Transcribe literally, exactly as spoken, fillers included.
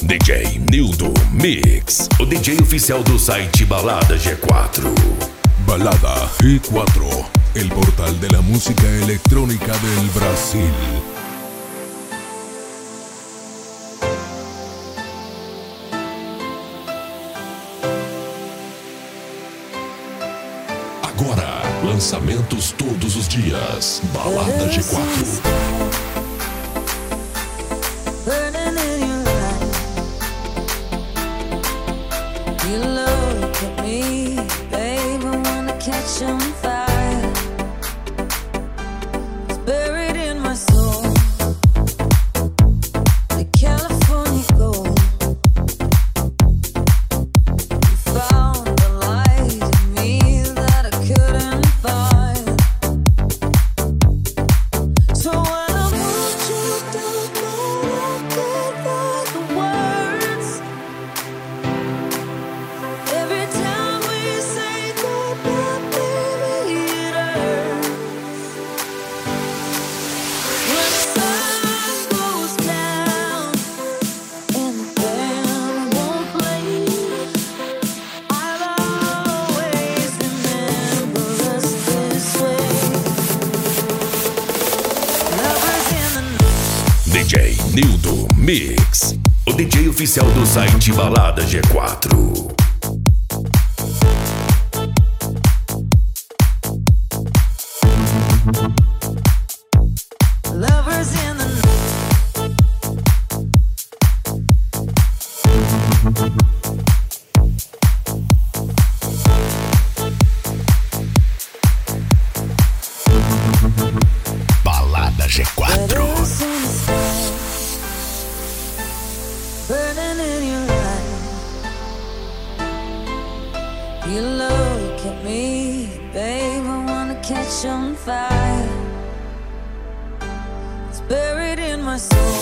D J Nildo Mix, o D J oficial do site Balada G quatro. Balada G cuatro, el portal de la música electrónica del Brasil. Agora, lançamentos todos os dias. Balada G quatro. You look at me, babe, I wanna catch on fire. It's buried in my soul, the California gold. You found the light in me that I couldn't find. So when I want you, don't know what they were the words. Every time we say goodbye, baby, it hurts. When the sun goes down and the band won't play, I'll always remember us this way. Lovers in the night. D J Nildo Mix, o D J oficial do site Balada G quatro. Lovers in the night. Balada G quatro. Letters in the sky, burning in your eyes. You look at me, babe, I wanna catch on fire. It's buried in my soul.